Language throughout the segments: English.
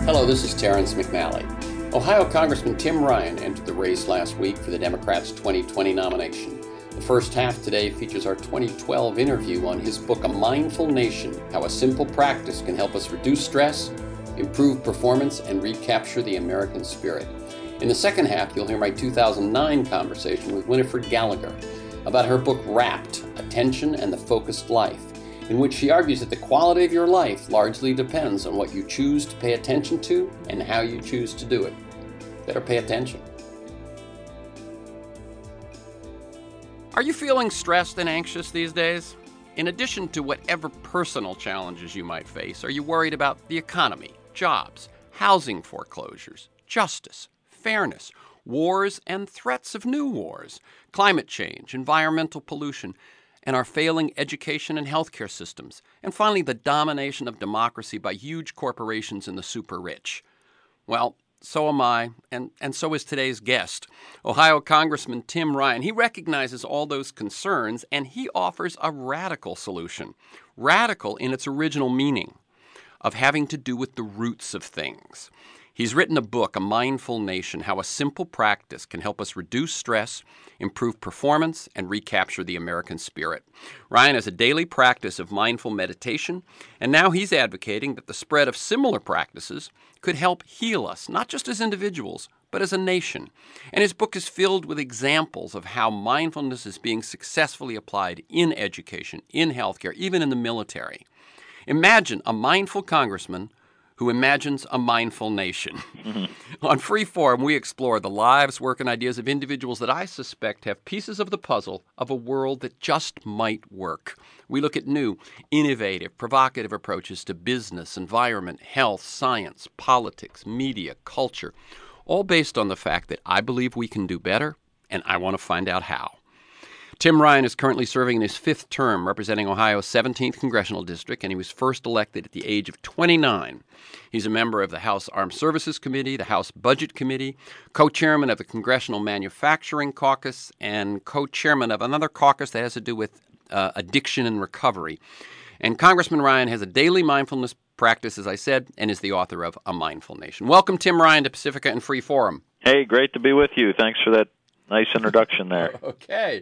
Hello, this is Terrence McNally. Ohio Congressman Tim Ryan entered the race last week for the Democrats' 2020 nomination. The first half today features our 2012 interview on his book, A Mindful Nation, How a Simple Practice Can Help Us Reduce Stress, Improve Performance, and Recapture the American Spirit. In the second half, you'll hear my 2009 conversation with Winifred Gallagher about her book, Wrapped, Attention and the Focused Life, in which she argues that the quality of your life largely depends on what you choose to pay attention to and how you choose to do it. Better pay attention. Are you feeling stressed and anxious these days? In addition to whatever personal challenges you might face, are you worried about the economy, jobs, housing foreclosures, justice, fairness, wars and threats of new wars, climate change, environmental pollution, and our failing education and healthcare systems, and finally the domination of democracy by huge corporations and the super rich? Well, so am I, and so is today's guest, Ohio Congressman Tim Ryan. He recognizes all those concerns, and he offers a radical solution. Radical in its original meaning of having to do with the roots of things. He's written a book, A Mindful Nation, How a Simple Practice Can Help Us Reduce Stress, Improve Performance, and Recapture the American Spirit. Ryan has a daily practice of mindful meditation, and now he's advocating that the spread of similar practices could help heal us, not just as individuals, but as a nation. And his book is filled with examples of how mindfulness is being successfully applied in education, in healthcare, even in the military. Imagine a mindful congressman who imagines a mindful nation. On Freeform, we explore the lives, work, and ideas of individuals that I suspect have pieces of the puzzle of a world that just might work. We look at new, innovative, provocative approaches to business, environment, health, science, politics, media, culture, all based on the fact that I believe we can do better, and I want to find out how. Tim Ryan is currently serving in his fifth term representing Ohio's 17th Congressional District, and he was first elected at the age of 29. He's a member of the House Armed Services Committee, the House Budget Committee, co-chairman of the Congressional Manufacturing Caucus, and co-chairman of another caucus that has to do with addiction and recovery. And Congressman Ryan has a daily mindfulness practice, as I said, and is the author of A Mindful Nation. Welcome, Tim Ryan, to Pacifica and Freeform. Hey, great to be with you. Thanks for that nice introduction there. Okay.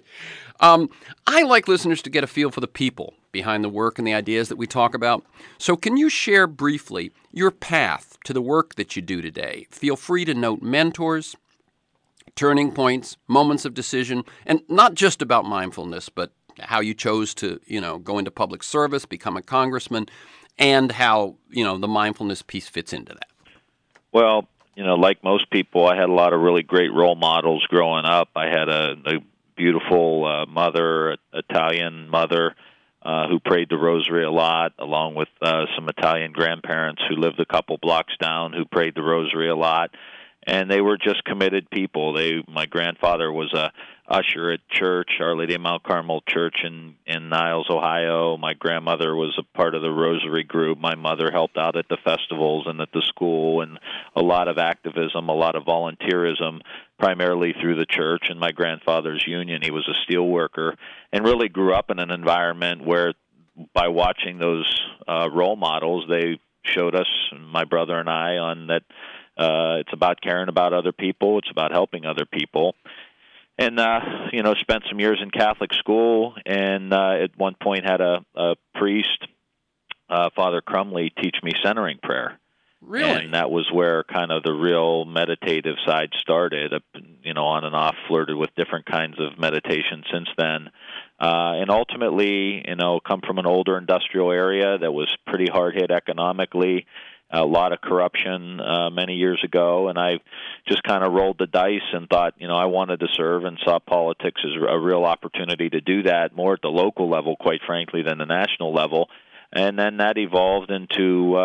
I like listeners to get a feel for the people behind the work and the ideas that we talk about. So can you share briefly your path to the work that you do today? Feel free to note mentors, turning points, moments of decision, and not just about mindfulness, but how you chose to, go into public service, become a congressman, and how, the mindfulness piece fits into that. Well, like most people, I had a lot of really great role models growing up. I had a beautiful mother, Italian mother, who prayed the rosary a lot, along with some Italian grandparents who lived a couple blocks down who prayed the rosary a lot. And they were just committed people. My grandfather was a usher at church, Our Lady of Mount Carmel Church in Niles, Ohio. My grandmother was a part of the Rosary group. My mother helped out at the festivals and at the school, and a lot of activism, a lot of volunteerism, primarily through the church and my grandfather's union. He was a steel worker and really grew up in an environment where, by watching those role models, they showed us, my brother and I, on that it's about caring about other people. It's about helping other people. And, spent some years in Catholic school, and at one point had a priest, Father Crumley, teach me centering prayer. Really? And that was where kind of the real meditative side started, on and off, flirted with different kinds of meditation since then. And ultimately, come from an older industrial area that was pretty hard hit economically, a lot of corruption many years ago, and I just kind of rolled the dice and thought, I wanted to serve and saw politics as a real opportunity to do that, more at the local level, quite frankly, than the national level. And then that evolved into,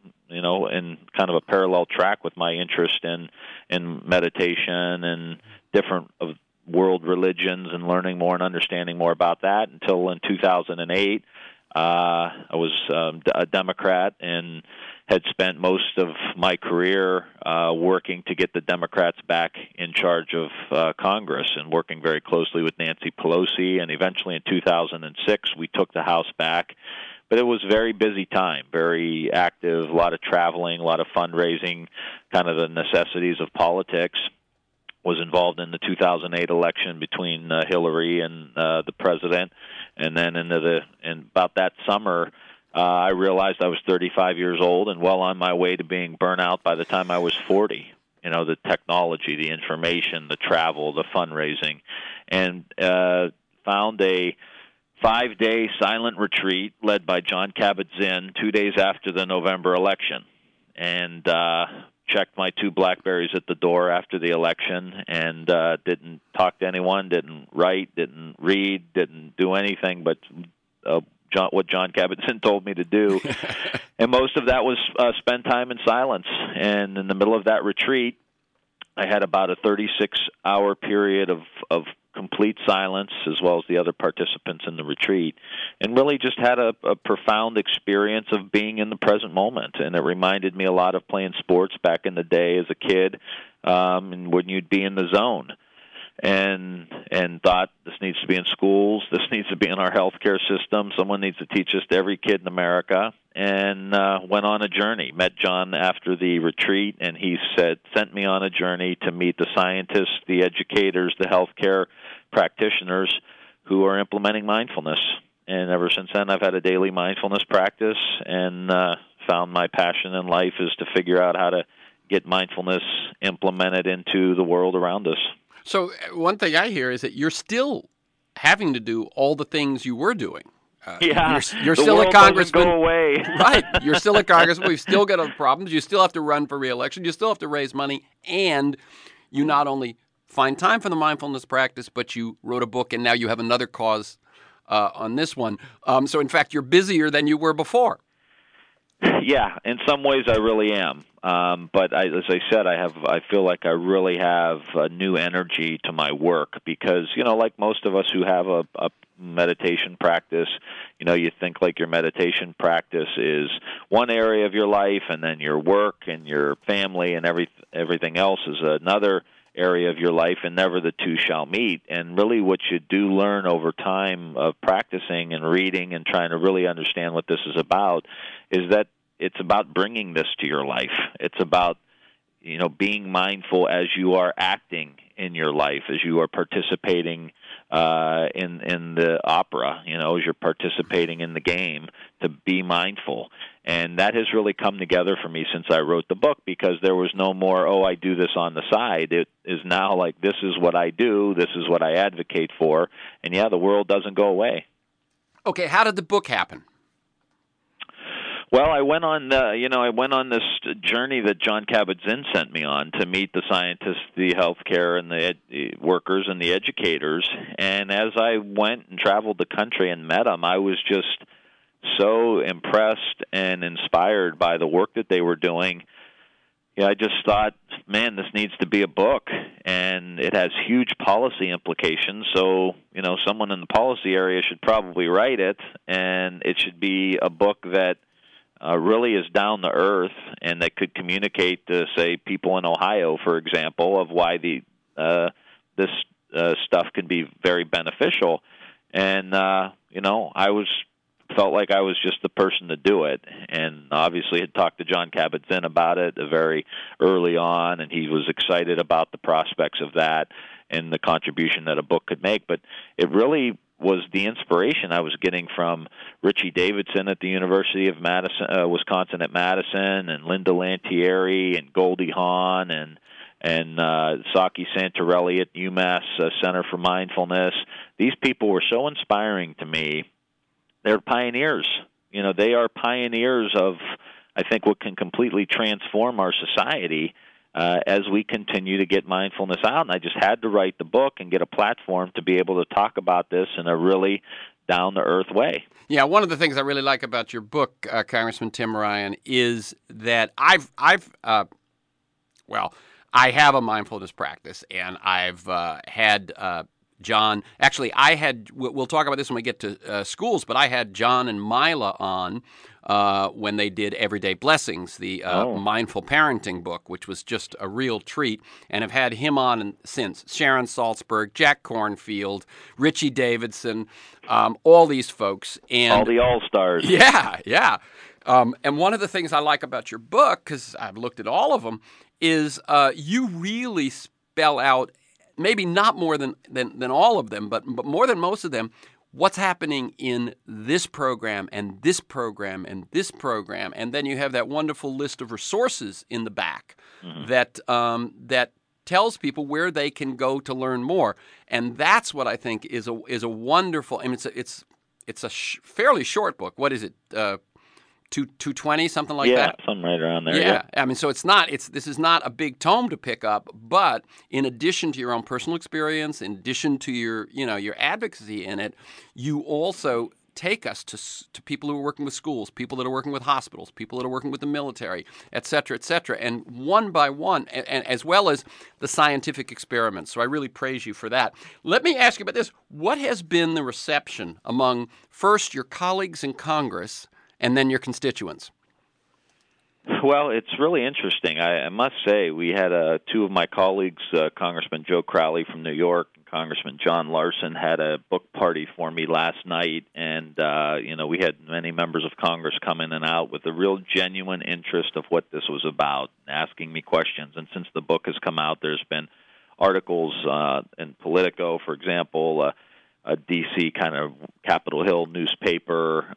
in kind of a parallel track with my interest in meditation and different world religions and learning more and understanding more about that until in 2008, I was a Democrat and had spent most of my career working to get the Democrats back in charge of Congress and working very closely with Nancy Pelosi. And eventually in 2006, we took the House back But it was very busy time, very active, a lot of traveling, a lot of fundraising, kind of the necessities of politics. Was involved in the 2008 election between Hillary and the president, and then in about that summer, I realized I was 35 years old and well on my way to being burnt out by the time I was 40. You know, the technology, the information, the travel, the fundraising, and found a 5-day silent retreat led by Jon Kabat-Zinn 2 days after the November election, and checked my 2 BlackBerries at the door after the election, and didn't talk to anyone, didn't write, didn't read, didn't do anything but what Jon Kabat-Zinn told me to do. And most of that was spend time in silence. And in the middle of that retreat, I had about a 36-hour period of complete silence, as well as the other participants in the retreat, and really just had a profound experience of being in the present moment. And it reminded me a lot of playing sports back in the day as a kid, and when you'd be in the zone. And thought, this needs to be in schools, this needs to be in our healthcare system, someone needs to teach this to every kid in America, and went on a journey. Met Jon after the retreat, and he sent me on a journey to meet the scientists, the educators, the healthcare practitioners who are implementing mindfulness. And ever since then, I've had a daily mindfulness practice, and found my passion in life is to figure out how to get mindfulness implemented into the world around us. So one thing I hear is that you're still having to do all the things you were doing. Yeah, you're still a congressman. Go away. Right. You're still a congressman. We've still got other problems. You still have to run for re-election. You still have to raise money. And you not only find time for the mindfulness practice, but you wrote a book, and now you have another cause on this one. So, in fact, you're busier than you were before. Yeah, in some ways I really am. But as I said, I feel like I really have a new energy to my work because, like most of us who have a meditation practice, you think like your meditation practice is one area of your life, and then your work and your family and everything else is another area of your life, and never the two shall meet. And really what you do learn over time of practicing and reading and trying to really understand what this is about is that it's about bringing this to your life. It's about, being mindful as you are acting in your life, as you are participating in the opera, as you're participating in the game, to be mindful. And that has really come together for me since I wrote the book, because there was no more, I do this on the side. It is now like, this is what I do, this is what I advocate for, and the world doesn't go away. Okay, how did the book happen? Well, I went on this journey that Jon Kabat-Zinn sent me on to meet the scientists, the healthcare, and the workers and the educators. And as I went and traveled the country and met them, I was just so impressed and inspired by the work that they were doing. I just thought, man, this needs to be a book, and it has huge policy implications. So, someone in the policy area should probably write it, and it should be a book that really is down to earth, and that could communicate to, say, people in Ohio, for example, of why this stuff can be very beneficial. And I felt like I was just the person to do it, and obviously had talked to Jon Kabat-Zinn about it very early on, and he was excited about the prospects of that and the contribution that a book could make. But it really was the inspiration I was getting from Richie Davidson at the University of Wisconsin at Madison, and Linda Lantieri and Goldie Hawn and Saki Santorelli at UMass Center for Mindfulness. These people were so inspiring to me. They're pioneers. They are pioneers of, I think, what can completely transform our society as we continue to get mindfulness out. And I just had to write the book and get a platform to be able to talk about this in a really down-to-earth way. Yeah, one of the things I really like about your book, Congressman Tim Ryan, is that I have a mindfulness practice, and I've had Jon. Actually, we'll talk about this when we get to schools, but I had Jon and Mila on when they did Everyday Blessings, the mindful parenting book, which was just a real treat, and have had him on since. Sharon Salzberg, Jack Kornfield, Richie Davidson, all these folks. And all the all-stars. Yeah, yeah. And one of the things I like about your book, because I've looked at all of them, is you really spell out, maybe not more than all of them, but more than most of them, what's happening in this program and this program and this program. And then you have that wonderful list of resources in the back that tells people where they can go to learn more. And that's what I think is a wonderful, I mean, it's a fairly short book. What is it? 220, something like that? Yeah, something right around there. Yeah. I mean, so this is not a big tome to pick up, but in addition to your own personal experience, in addition to your advocacy in it, you also take us to people who are working with schools, people that are working with hospitals, people that are working with the military, et cetera, and one by one, and as well as the scientific experiments. So I really praise you for that. Let me ask you about this. What has been the reception among, first, your colleagues in Congress and then your constituents? Well, it's really interesting. I must say, we had two of my colleagues, Congressman Joe Crowley from New York and Congressman John Larson, had a book party for me last night, and we had many members of Congress come in and out with a real genuine interest of what this was about, asking me questions. And since the book has come out, there's been articles in Politico, for example, a D.C. kind of Capitol Hill newspaper.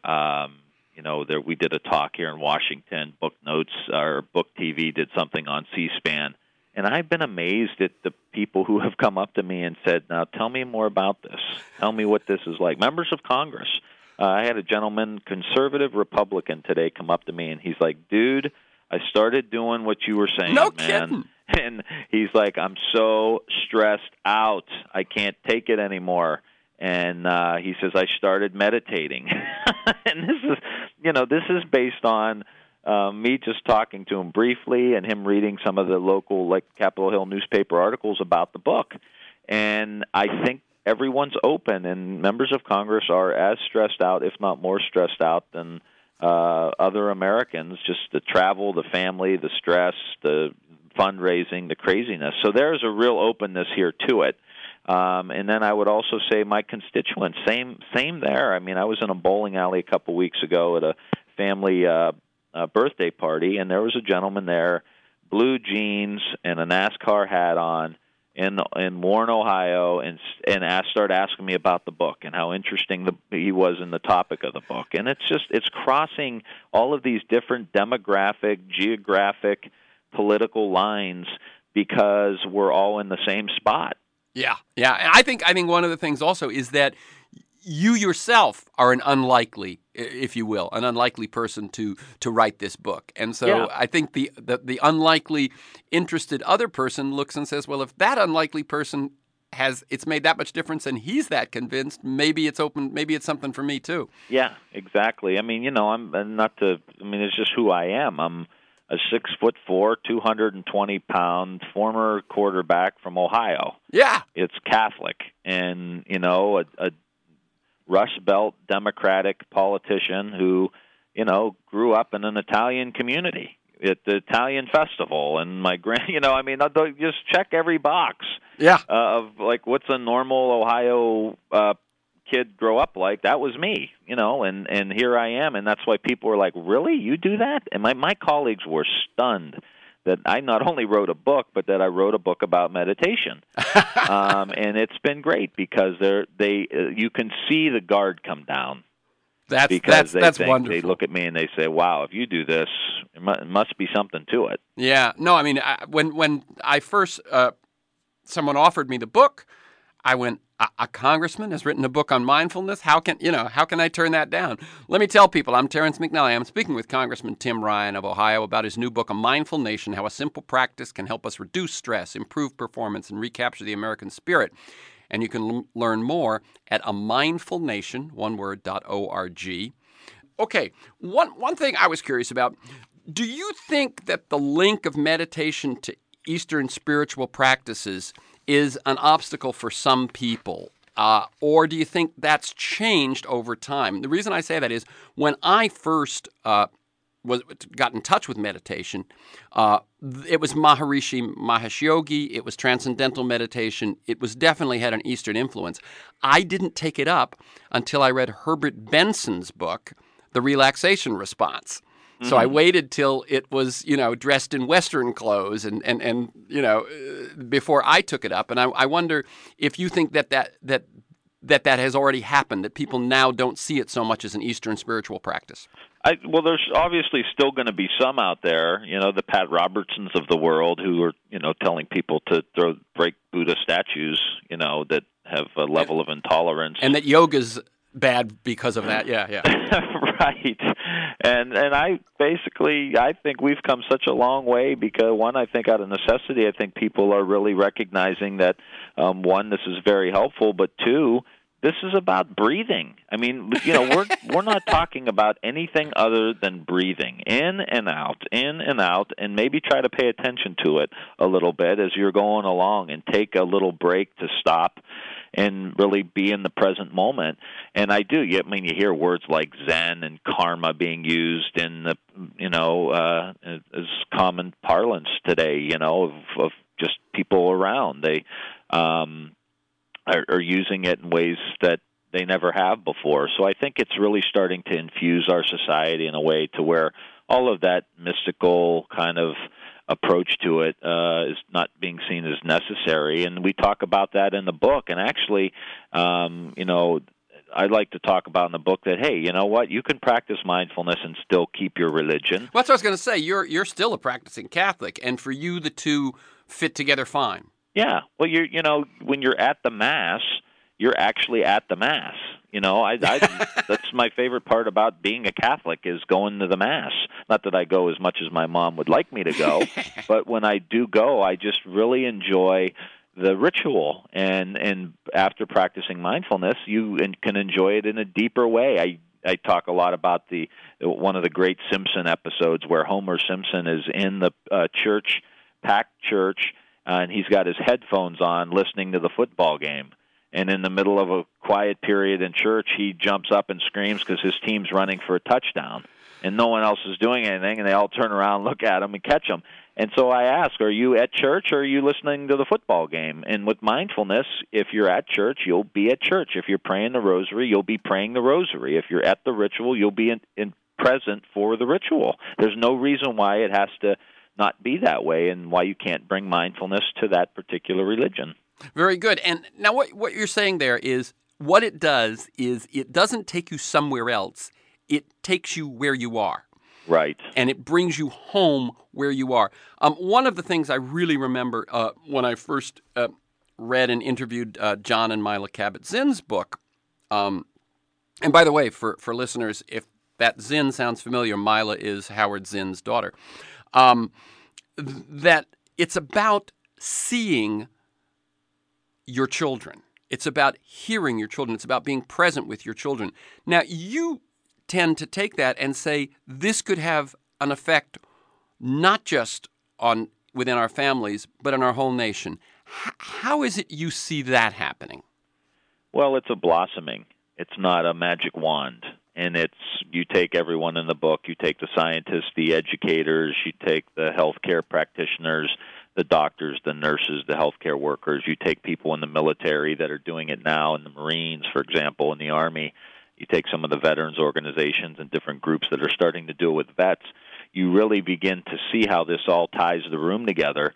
We did a talk here in Washington. Book Notes, or Book TV, did something on C-SPAN. And I've been amazed at the people who have come up to me and said, now tell me more about this. Tell me what this is like. Members of Congress. I had a gentleman, conservative Republican, today come up to me, and he's like, dude, I started doing what you were saying, no man. Kidding. And he's like, I'm so stressed out. I can't take it anymore. And he says, I started meditating. And this is based on me just talking to him briefly and him reading some of the local, like, Capitol Hill newspaper articles about the book. And I think everyone's open, and members of Congress are as stressed out, if not more stressed out, than other Americans, just the travel, the family, the stress, the fundraising, the craziness. So there's a real openness here to it. And then I would also say my constituents, same there. I mean, I was in a bowling alley a couple weeks ago at a family birthday party, and there was a gentleman there, blue jeans and a NASCAR hat on, in Warren, Ohio, and started asking me about the book and how interesting he was in the topic of the book. And it's crossing all of these different demographic, geographic, political lines because we're all in the same spot. Yeah. And I think one of the things also is that you yourself are an unlikely, if you will, person to write this book. And so I think the unlikely interested other person looks and says, well, if that unlikely person it's made that much difference and he's that convinced, maybe it's something for me too. Yeah, exactly. I mean, it's just who I am. I'm a 6'4", 220-pound former quarterback from Ohio. Yeah. It's Catholic, and a Rust Belt Democratic politician who, grew up in an Italian community at the Italian festival, and my just check every box. Yeah. Of like what's a normal Ohio kid grow up like. That was me, and here I am, and that's why people were like, really, you do that? And my colleagues were stunned that I not only wrote a book, but that I wrote a book about meditation. And it's been great because you can see the guard come down. That's wonderful. They look at me and they say, wow, if you do this, it must be something to it. Yeah. No, I mean, when I first, someone offered me the book, I went, a congressman has written a book on mindfulness? How can I turn that down? Let me tell people, I'm Terrence McNally. I'm speaking with Congressman Tim Ryan of Ohio about his new book, A Mindful Nation, How a Simple Practice Can Help Us Reduce Stress, Improve Performance, and Recapture the American Spirit. And you can learn more at amindfulnation.org. Okay, one thing I was curious about, do you think that the link of meditation to Eastern spiritual practices is an obstacle for some people? Or do you think that's changed over time? The reason I say that is when I first got in touch with meditation, it was Maharishi Mahesh Yogi. It was transcendental meditation. It was definitely had an Eastern influence. I didn't take it up until I read Herbert Benson's book, The Relaxation Response. So I waited till it was, dressed in Western clothes and before I took it up. And I wonder if you think that has already happened, that people now don't see it so much as an Eastern spiritual practice. Well, there's obviously still going to be some out there, the Pat Robertsons of the world who are, telling people to break Buddha statues, that have a level of intolerance. And that yoga's bad because of that. Yeah. Right. And I think we've come such a long way because, one, I think out of necessity, I think people are really recognizing that, one, this is very helpful, but two, this is about breathing. I mean, we're not talking about anything other than breathing in and out, and maybe try to pay attention to it a little bit as you're going along and take a little break to stop and really be in the present moment. And you hear words like Zen and karma being used in the, as common parlance today, of just people around. They are using it in ways that they never have before. So I think it's really starting to infuse our society in a way to where all of that mystical kind of approach to it is not being seen as necessary. And we talk about that in the book. And actually, I like to talk about in the book that, hey, you know what? You can practice mindfulness and still keep your religion. Well, that's what I was going to say. You're still a practicing Catholic, and for you, the two fit together fine. Yeah. Well, when you're at the Mass, you're actually at the Mass. That's my favorite part about being a Catholic is going to the Mass. Not that I go as much as my mom would like me to go, but when I do go, I just really enjoy the ritual. And after practicing mindfulness, you can enjoy it in a deeper way. I talk a lot about one of the great Simpson episodes where Homer Simpson is in the packed church, and he's got his headphones on listening to the football game. And in the middle of a quiet period in church, he jumps up and screams because his team's running for a touchdown. And no one else is doing anything, and they all turn around, look at him, and catch him. And so I ask, are you at church or are you listening to the football game? And with mindfulness, if you're at church, you'll be at church. If you're praying the rosary, you'll be praying the rosary. If you're at the ritual, you'll be in present for the ritual. There's no reason why it has to not be that way and why you can't bring mindfulness to that particular religion. Very good. And now what you're saying there is what it does is it doesn't take you somewhere else. It takes you where you are. Right. And it brings you home where you are. One of the things I really remember when I first read and interviewed John and Mila Kabat-Zinn's book, and by the way, for listeners, if that Zinn sounds familiar, Mila is Howard Zinn's daughter, that it's about seeing your children. It's about hearing your children. It's about being present with your children. Now, you tend to take that and say this could have an effect not just within our families, but in our whole nation. How is it you see that happening? Well, it's a blossoming. It's not a magic wand. And you take everyone in the book, you take the scientists, the educators, you take the healthcare practitioners, the doctors, the nurses, the healthcare workers. You take people in the military that are doing it now, in the Marines, for example, in the Army. You take some of the veterans organizations and different groups that are starting to do it with vets. You really begin to see how this all ties the room together.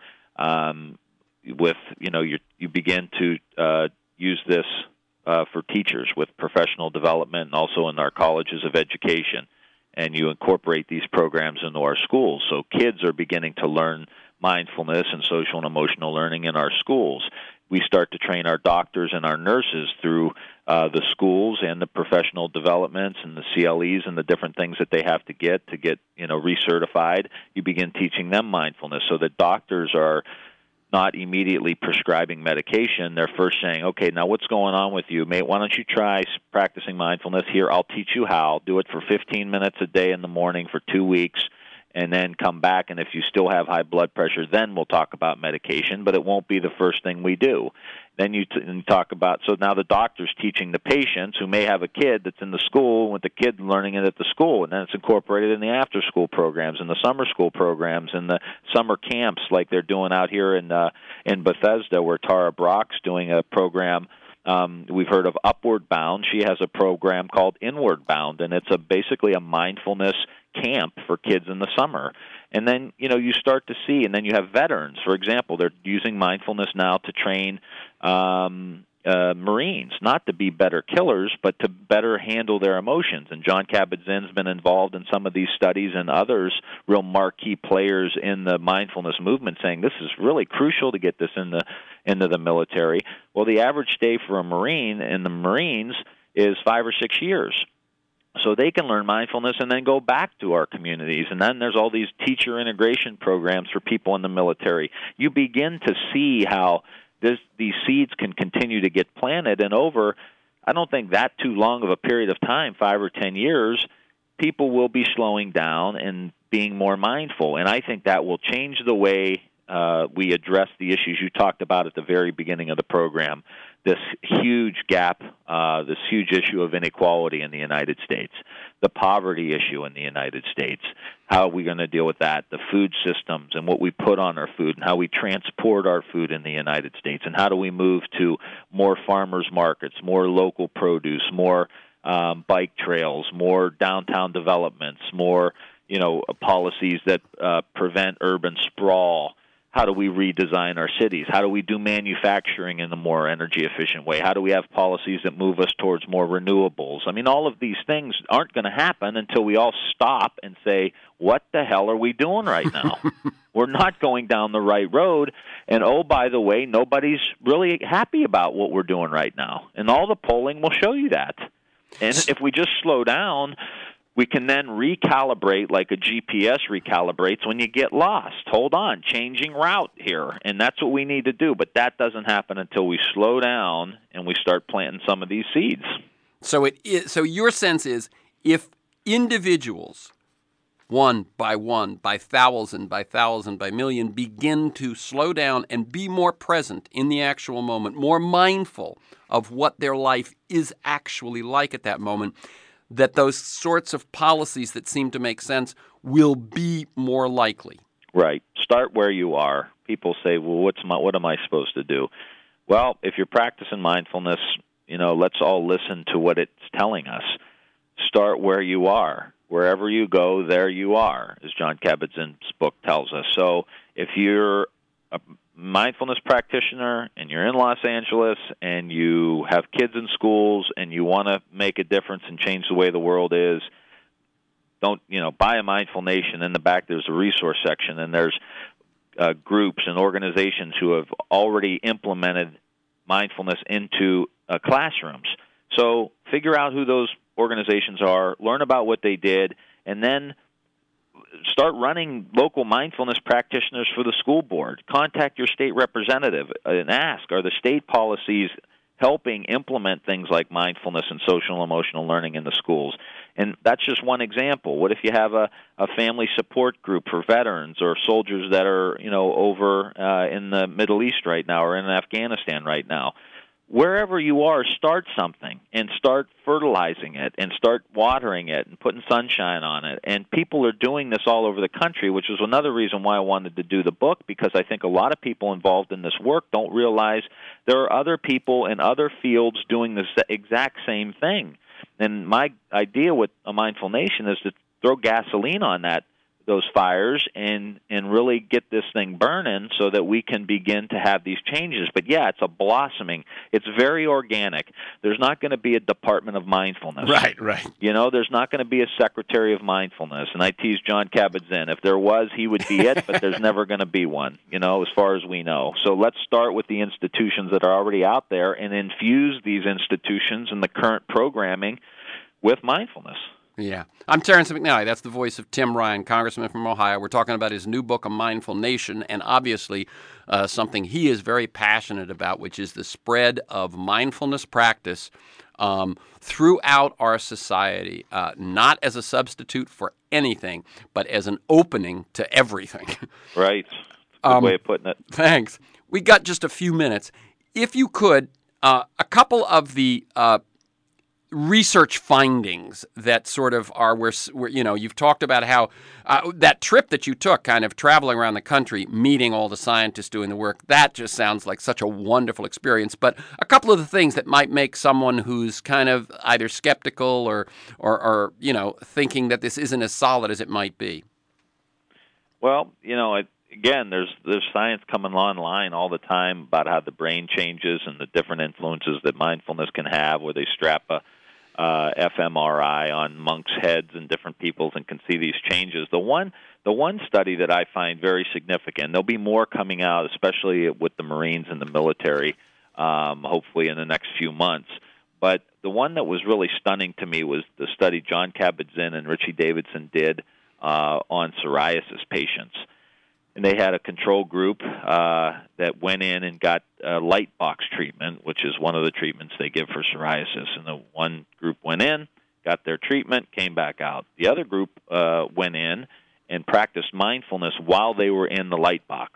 You begin to use this for teachers with professional development and also in our colleges of education. And you incorporate these programs into our schools. So kids are beginning to learn mindfulness and social and emotional learning in our schools. We start to train our doctors and our nurses through the schools and the professional developments and the CLEs and the different things that they have to get recertified. You begin teaching them mindfulness so that doctors are not immediately prescribing medication. They're first saying, okay, now what's going on with you, mate? Why don't you try practicing mindfulness? Here, I'll teach you how. Do it for 15 minutes a day in the morning for 2 weeks. and then come back. And if you still have high blood pressure, then we'll talk about medication, but it won't be the first thing we do. Then you talk about, so now the doctor's teaching the patients who may have a kid that's in the school with the kid learning it at the school, and then it's incorporated in the after-school programs and the summer school programs and the summer camps like they're doing out here in Bethesda, where Tara Brock's doing a program. We've heard of Upward Bound. She has a program called Inward Bound, and it's basically a mindfulness camp for kids in the summer. And then, you start to see, and then you have veterans. For example, they're using mindfulness now to train Marines, not to be better killers, but to better handle their emotions. And Jon Kabat-Zinn's been involved in some of these studies, and others, real marquee players in the mindfulness movement, saying this is really crucial to get this into the military. Well, the average stay for a Marine in the Marines is 5 or 6 years. So they can learn mindfulness and then go back to our communities. And then there's all these teacher integration programs for people in the military. You begin to see how these seeds can continue to get planted, and over, I don't think that too long of a period of time, 5 or 10 years, people will be slowing down and being more mindful. And I think that will change the way we address the issues you talked about at the very beginning of the program. This huge gap, this huge issue of inequality in the United States, the poverty issue in the United States. How are we going to deal with that? The food systems and what we put on our food and how we transport our food in the United States, and how do we move to more farmers markets, more local produce, more bike trails, more downtown developments, more policies that prevent urban sprawl. How do we redesign our cities? How do we do manufacturing in a more energy-efficient way? How do we have policies that move us towards more renewables? I mean, all of these things aren't going to happen until we all stop and say, what the hell are we doing right now? We're not going down the right road. And, oh, by the way, nobody's really happy about what we're doing right now. And all the polling will show you that. And if we just slow down, we can then recalibrate like a GPS recalibrates when you get lost. Hold on, changing route here, and that's what we need to do. But that doesn't happen until we slow down and we start planting some of these seeds. So your sense is, if individuals, one, by thousand, by million, begin to slow down and be more present in the actual moment, more mindful of what their life is actually like at that moment, that those sorts of policies that seem to make sense will be more likely. Right. Start where you are. People say, well, what am I supposed to do? Well, if you're practicing mindfulness, let's all listen to what it's telling us. Start where you are. Wherever you go, there you are, as Jon Kabat-Zinn's book tells us. So if you're a mindfulness practitioner and you're in Los Angeles and you have kids in schools and you want to make a difference and change the way the world is, don't, buy a Mindful Nation. In the back there's a resource section, and there's groups and organizations who have already implemented mindfulness into classrooms. So figure out who those organizations are, learn about what they did, and then start running local mindfulness practitioners for the school board. Contact your state representative and ask, are the state policies helping implement things like mindfulness and social and emotional learning in the schools? And that's just one example. What if you have a family support group for veterans or soldiers that are, over in the Middle East right now or in Afghanistan right now? Wherever you are, start something and start fertilizing it and start watering it and putting sunshine on it. And people are doing this all over the country, which is another reason why I wanted to do the book, because I think a lot of people involved in this work don't realize there are other people in other fields doing the exact same thing. And my idea with a Mindful Nation is to throw gasoline on those fires and really get this thing burning so that we can begin to have these changes. But yeah, it's a blossoming. It's very organic. There's not going to be a Department of Mindfulness. Right. There's not going to be a Secretary of Mindfulness. And I tease Jon Kabat-Zinn. If there was, he would be it, but there's never going to be one, as far as we know. So let's start with the institutions that are already out there and infuse these institutions and the current programming with mindfulness. Yeah. I'm Terrence McNally. That's the voice of Tim Ryan, Congressman from Ohio. We're talking about his new book, A Mindful Nation, and obviously something he is very passionate about, which is the spread of mindfulness practice throughout our society, not as a substitute for anything, but as an opening to everything. Right. Good way of putting it. Thanks. We got just a few minutes. If you could, a couple of the research findings that sort of are where you've talked about how that trip that you took, kind of traveling around the country, meeting all the scientists doing the work, that just sounds like such a wonderful experience. But a couple of the things that might make someone who's kind of either skeptical or thinking that this isn't as solid as it might be. Well, again, there's science coming online all the time about how the brain changes and the different influences that mindfulness can have, where they strap a fMRI on monks' heads and different people's and can see these changes. The one study that I find very significant, there'll be more coming out, especially with the Marines and the military, hopefully in the next few months. But the one that was really stunning to me was the study John Kabat-Zinn and Richie Davidson did on psoriasis patients. And they had a control group that went in and got light box treatment, which is one of the treatments they give for psoriasis. And the one group went in, got their treatment, came back out. The other group went in and practiced mindfulness while they were in the light box.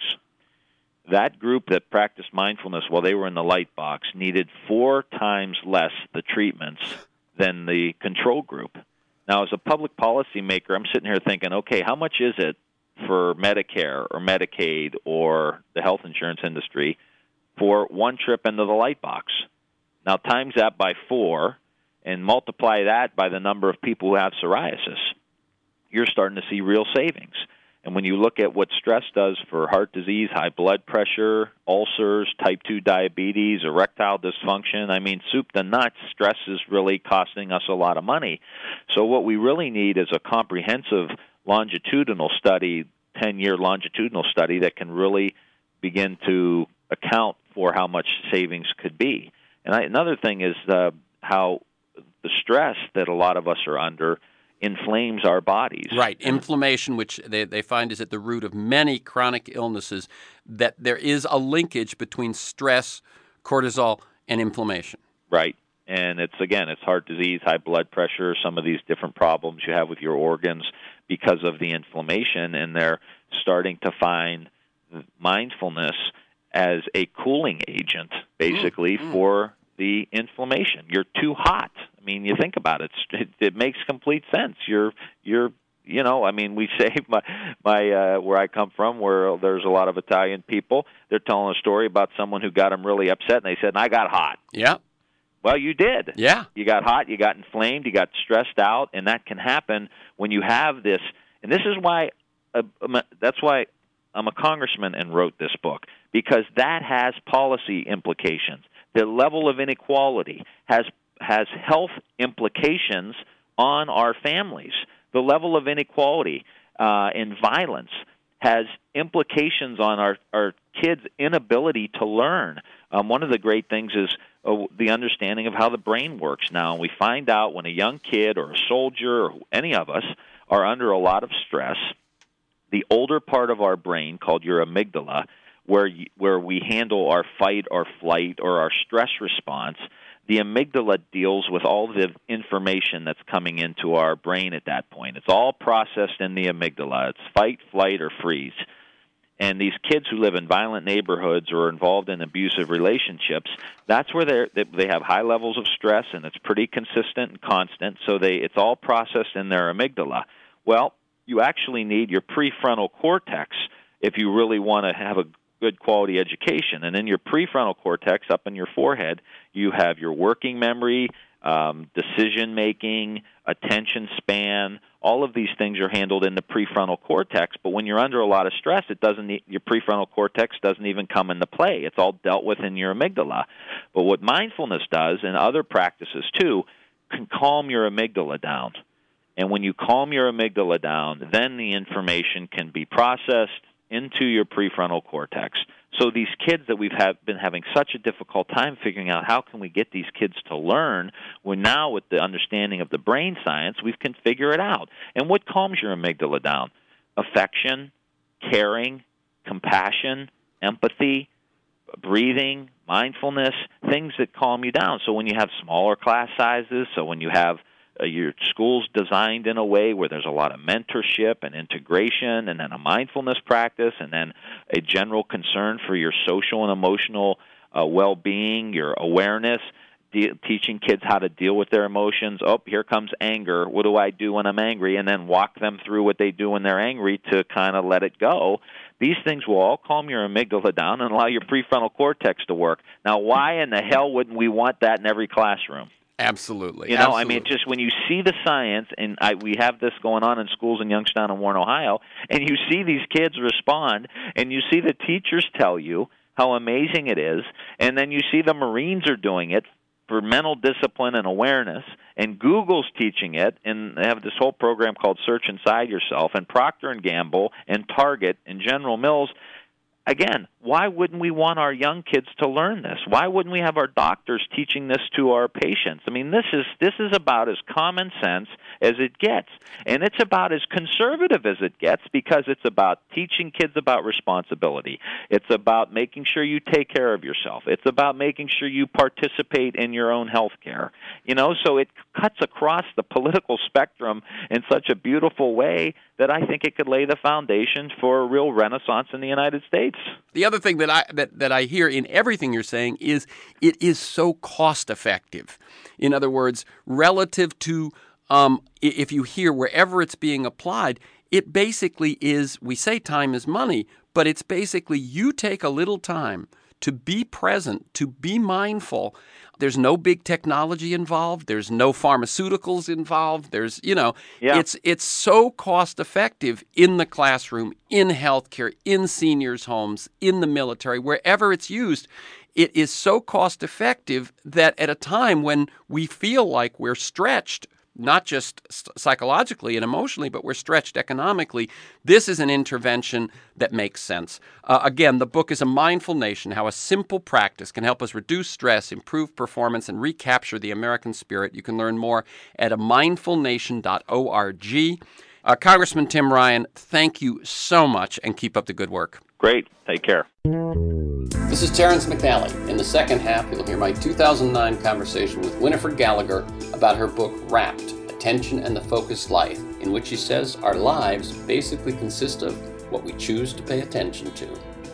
That group that practiced mindfulness while they were in the light box needed 4 times less the treatments than the control group. Now, as a public policy maker, I'm sitting here thinking, okay, how much is it for Medicare or Medicaid or the health insurance industry for one trip into the light box? Now, times that by 4 and multiply that by the number of people who have psoriasis. You're starting to see real savings. And when you look at what stress does for heart disease, high blood pressure, ulcers, type 2 diabetes, erectile dysfunction, I mean, soup to nuts, stress is really costing us a lot of money. So what we really need is a comprehensive longitudinal study, 10-year longitudinal study that can really begin to account for how much savings could be. And another thing is how the stress that a lot of us are under inflames our bodies. Right. Inflammation, which they find is at the root of many chronic illnesses, that there is a linkage between stress, cortisol, and inflammation. Right. And it's heart disease, high blood pressure, some of these different problems you have with your organs because of the inflammation, and they're starting to find mindfulness as a cooling agent, basically, for the inflammation. You're too hot. I mean, you think about it; it makes complete sense. We say my where I come from, where there's a lot of Italian people, they're telling a story about someone who got them really upset, and they said, "I got hot." Yeah. Well, you did. Yeah. You got hot, you got inflamed, you got stressed out, and that can happen when you have this. And this is why that's why I'm a congressman and wrote this book, because that has policy implications. The level of inequality has health implications on our families. The level of inequality and violence has implications on our kids' inability to learn. One of the great things is the understanding of how the brain works now. And we find out when a young kid or a soldier or any of us are under a lot of stress, the older part of our brain, called your amygdala, where we handle our fight or flight or our stress response, the amygdala deals with all the information that's coming into our brain at that point. It's all processed in the amygdala. It's fight, flight, or freeze. And these kids who live in violent neighborhoods or are involved in abusive relationships, that's where they have high levels of stress, and it's pretty consistent and constant, so it's all processed in their amygdala. Well, you actually need your prefrontal cortex if you really want to have a good quality education. And in your prefrontal cortex, up in your forehead, you have your working memory, decision-making, attention span. All of these things are handled in the prefrontal cortex, but when you're under a lot of stress, your prefrontal cortex doesn't even come into play. It's all dealt with in your amygdala. But what mindfulness does, and other practices too, can calm your amygdala down. And when you calm your amygdala down, then the information can be processed into your prefrontal cortex. So these kids that we've been having such a difficult time figuring out how can we get these kids to learn, well, now with the understanding of the brain science, we can figure it out. And what calms your amygdala down? Affection, caring, compassion, empathy, breathing, mindfulness, things that calm you down. So when you have smaller class sizes, so when you have your school's designed in a way where there's a lot of mentorship and integration, and then a mindfulness practice, and then a general concern for your social and emotional well-being, your awareness, teaching kids how to deal with their emotions. Oh, here comes anger. What do I do when I'm angry? And then walk them through what they do when they're angry to kind of let it go. These things will all calm your amygdala down and allow your prefrontal cortex to work. Now, why in the hell wouldn't we want that in every classroom? Absolutely. You know, Absolutely. I mean, just when you see the science, and we have this going on in schools in Youngstown and Warren, Ohio, and you see these kids respond, and you see the teachers tell you how amazing it is, and then you see the Marines are doing it for mental discipline and awareness, and Google's teaching it, and they have this whole program called Search Inside Yourself, and Procter & Gamble and Target and General Mills. Again, why wouldn't we want our young kids to learn this? Why wouldn't we have our doctors teaching this to our patients? I mean, this is about as common sense as it gets, and it's about as conservative as it gets, because it's about teaching kids about responsibility. It's about making sure you take care of yourself. It's about making sure you participate in your own health care. You know, so it cuts across the political spectrum in such a beautiful way that I think it could lay the foundation for a real renaissance in the United States. The other thing that I hear in everything you're saying is it is so cost effective. In other words, relative to if you hear wherever it's being applied, it basically is, we say time is money, but it's basically you take a little time to be present, to be mindful. There's no big technology involved. There's no pharmaceuticals involved. There's, It's so cost effective in the classroom, in healthcare, in seniors' homes, in the military, wherever it's used. It is so cost effective that at a time when we feel like we're stretched, not just psychologically and emotionally, but we're stretched economically, this is an intervention that makes sense. Again, the book is A Mindful Nation, How a Simple Practice Can Help Us Reduce Stress, Improve Performance, and Recapture the American Spirit. You can learn more at amindfulnation.org. Congressman Tim Ryan, thank you so much, and keep up the good work. Great. Take care. This is Terrence McNally. In the second half, you'll hear my 2009 conversation with Winifred Gallagher about her book, Wrapped, Attention and the Focused Life, in which she says our lives basically consist of what we choose to pay attention to.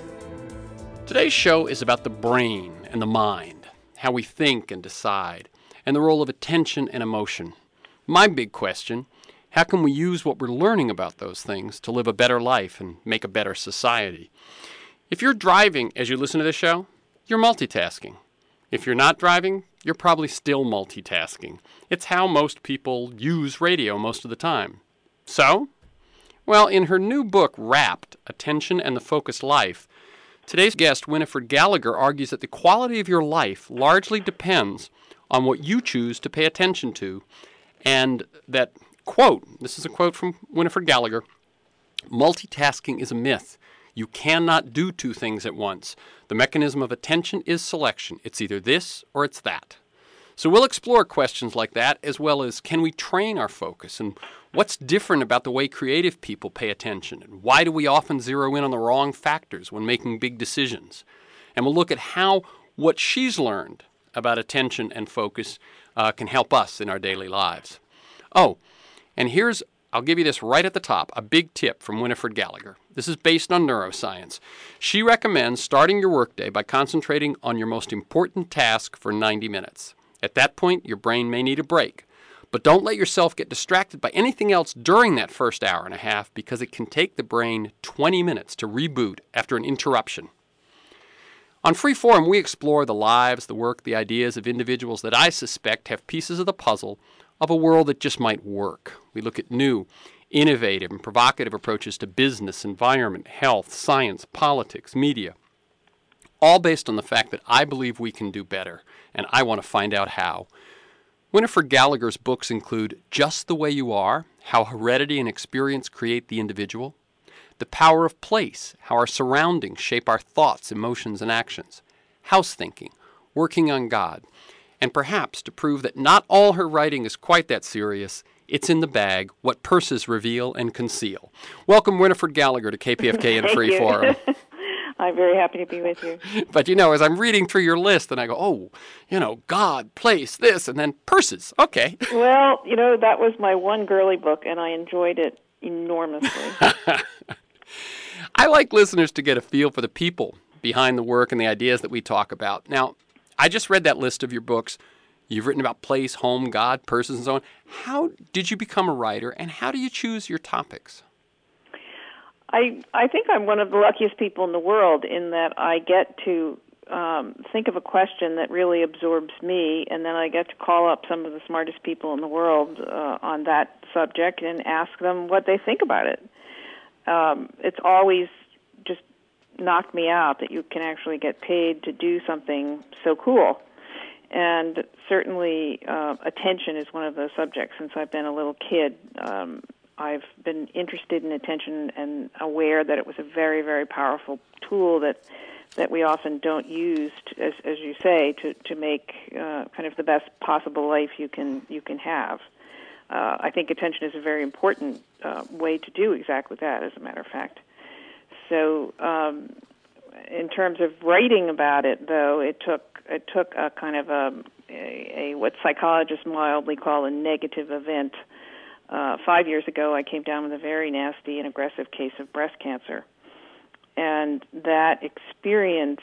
Today's show is about the brain and the mind, how we think and decide, and the role of attention and emotion. My big question, how can we use what we're learning about those things to live a better life and make a better society? If you're driving as you listen to this show, you're multitasking. If you're not driving, you're probably still multitasking. It's how most people use radio most of the time. So? Well, in her new book, Wrapped, Attention and the Focused Life, today's guest, Winifred Gallagher, argues that the quality of your life largely depends on what you choose to pay attention to, and that, quote, this is a quote from Winifred Gallagher, multitasking is a myth. You cannot do two things at once. The mechanism of attention is selection. It's either this or it's that. So we'll explore questions like that, as well as can we train our focus, and what's different about the way creative people pay attention, and why do we often zero in on the wrong factors when making big decisions. And we'll look at how what she's learned about attention and focus can help us in our daily lives. Oh, and I'll give you this right at the top, a big tip from Winifred Gallagher. This is based on neuroscience. She recommends starting your workday by concentrating on your most important task for 90 minutes. At that point, your brain may need a break. But don't let yourself get distracted by anything else during that first hour and a half, because it can take the brain 20 minutes to reboot after an interruption. On Freeform, we explore the lives, the work, the ideas of individuals that I suspect have pieces of the puzzle of a world that just might work. We look at new, innovative, and provocative approaches to business, environment, health, science, politics, media, all based on the fact that I believe we can do better, and I want to find out how. Winifred Gallagher's books include Just the Way You Are, How Heredity and Experience Create the Individual, The power of place, how our surroundings shape our thoughts, emotions, and actions. House thinking, working on God. And perhaps to prove that not all her writing is quite that serious, it's in the bag, What Purses Reveal and Conceal. Welcome, Winifred Gallagher, to KPFK and Freeform. I'm very happy to be with you. But, as I'm reading through your list, and I go, God, place, this, and then purses. Okay. Well, that was my one girly book, and I enjoyed it enormously. I like listeners to get a feel for the people behind the work and the ideas that we talk about. Now, I just read that list of your books. You've written about place, home, God, purses, and so on. How did you become a writer, and how do you choose your topics? I think I'm one of the luckiest people in the world in that I get to think of a question that really absorbs me, and then I get to call up some of the smartest people in the world on that subject and ask them what they think about it. It's always just knocked me out that you can actually get paid to do something so cool. And certainly attention is one of those subjects. Since I've been a little kid, I've been interested in attention and aware that it was a very, very powerful tool that we often don't use, as you say, to make kind of the best possible life you can have. I think attention is a very important way to do exactly that, as a matter of fact. So in terms of writing about it, though, it took a kind of a what psychologists mildly call a negative event. 5 years ago, I came down with a very nasty and aggressive case of breast cancer. And that experience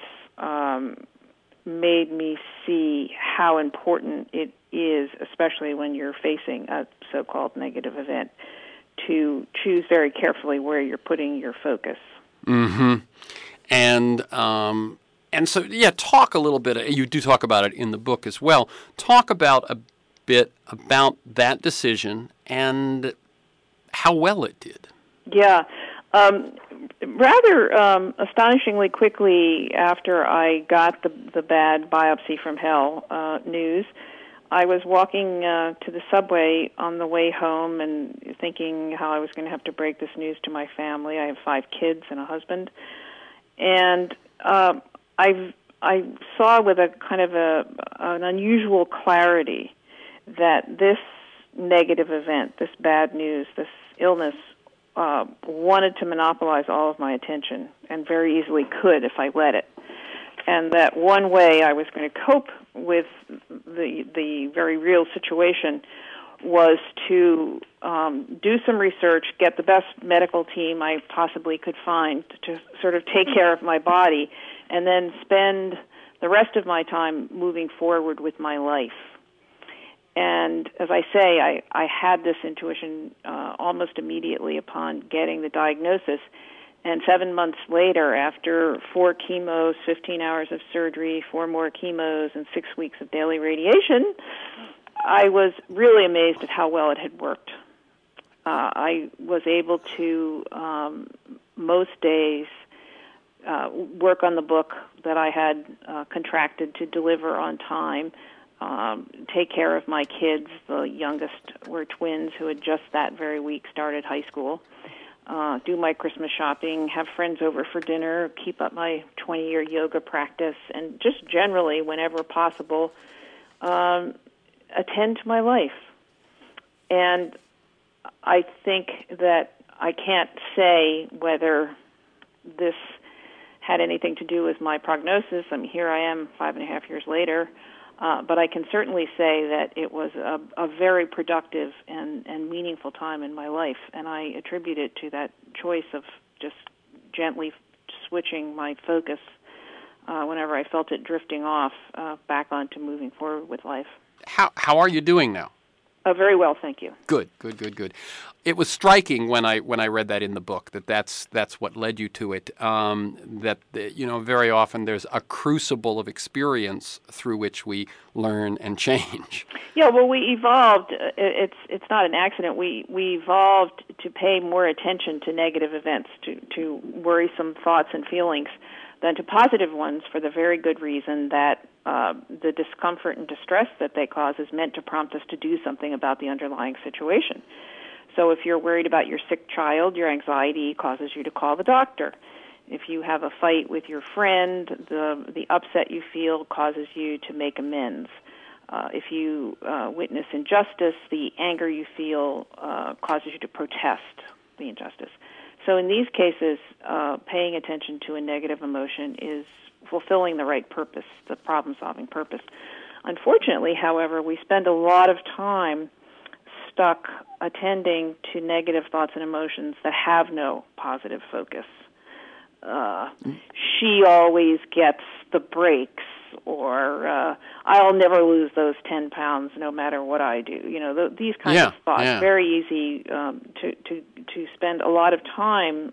made me see how important it is, especially when you're facing a so-called negative event, to choose very carefully where you're putting your focus. Mm-hmm. And so, talk a little bit. You do talk about it in the book as well. Talk about a bit about that decision and how well it did. Yeah. Rather astonishingly quickly after I got the bad biopsy from hell news, I was walking to the subway on the way home and thinking how I was going to have to break this news to my family. I have 5 kids and a husband. And I saw with a kind of an unusual clarity that this negative event, this bad news, this illness, wanted to monopolize all of my attention, and very easily could if I let it. And that one way I was going to cope with the very real situation was to do some research, get the best medical team I possibly could find to sort of take care of my body, and then spend the rest of my time moving forward with my life. And as I say, I had this intuition almost immediately upon getting the diagnosis. And 7 months later, after 4 chemos, 15 hours of surgery, 4 more chemos, and 6 weeks of daily radiation, I was really amazed at how well it had worked. I was able to, most days, work on the book that I had contracted to deliver on time, take care of my kids. The youngest were twins who had just that very week started high school, do my Christmas shopping, have friends over for dinner, keep up my 20-year yoga practice, and just generally, whenever possible, attend to my life. And I think that I can't say whether this had anything to do with my prognosis. I mean, here I am 5.5 years later. But I can certainly say that it was a very productive and meaningful time in my life, and I attribute it to that choice of just gently switching my focus whenever I felt it drifting off back onto moving forward with life. How are you doing now? Very well, thank you. Good. It was striking when I read that in the book that's what led you to it. That very often there's a crucible of experience through which we learn and change. Yeah, well, we evolved. It's not an accident. We evolved to pay more attention to negative events, to worrisome thoughts and feelings, than to positive ones, for the very good reason that the discomfort and distress that they cause is meant to prompt us to do something about the underlying situation. So if you're worried about your sick child, your anxiety causes you to call the doctor. If you have a fight with your friend, the upset you feel causes you to make amends. If you witness injustice, the anger you feel causes you to protest the injustice. So in these cases, paying attention to a negative emotion is fulfilling the right purpose, the problem-solving purpose. Unfortunately, however, we spend a lot of time stuck attending to negative thoughts and emotions that have no positive focus. She always gets the breaks, or I'll never lose those 10 pounds no matter what I do. You know, these kinds of thoughts, very easy to spend a lot of time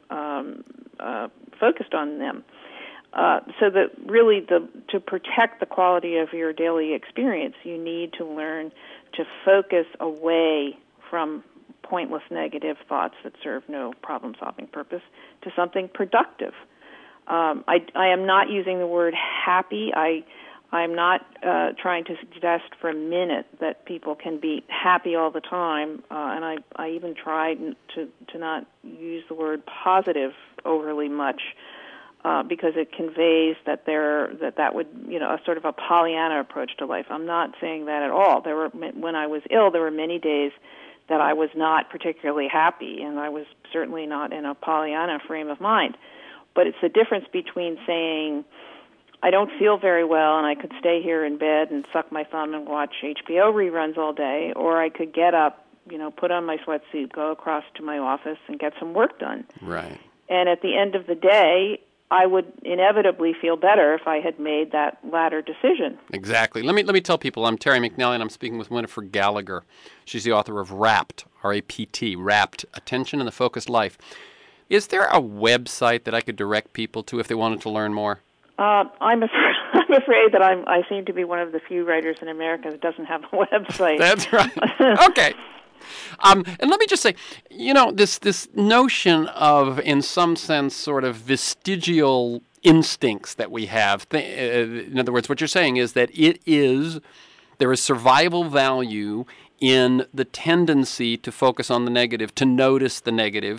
focused on them. So that really to protect the quality of your daily experience, you need to learn to focus away from pointless negative thoughts that serve no problem-solving purpose to something productive. I am not using the word happy. I'm not trying to suggest for a minute that people can be happy all the time, and I even tried to not use the word positive overly much, because it conveys that that would, you know, a sort of a Pollyanna approach to life. I'm not saying that at all. When I was ill, there were many days that I was not particularly happy, and I was certainly not in a Pollyanna frame of mind. But it's the difference between saying, I don't feel very well and I could stay here in bed and suck my thumb and watch HBO reruns all day, or I could get up, you know, put on my sweatsuit, go across to my office and get some work done. Right. And at the end of the day, I would inevitably feel better if I had made that latter decision. Exactly. Let me tell people, I'm Terry McNally, and I'm speaking with Winifred Gallagher. She's the author of Wrapped, R-A-P-T, Wrapped, Attention and the Focused Life. Is there a website that I could direct people to if they wanted to learn more? I'm afraid that I seem to be one of the few writers in America that doesn't have a website. That's right. Okay. And let me just say, you know, this notion of, in some sense, sort of vestigial instincts that we have. In other words, what you're saying is that there is survival value in the tendency to focus on the negative, to notice the negative.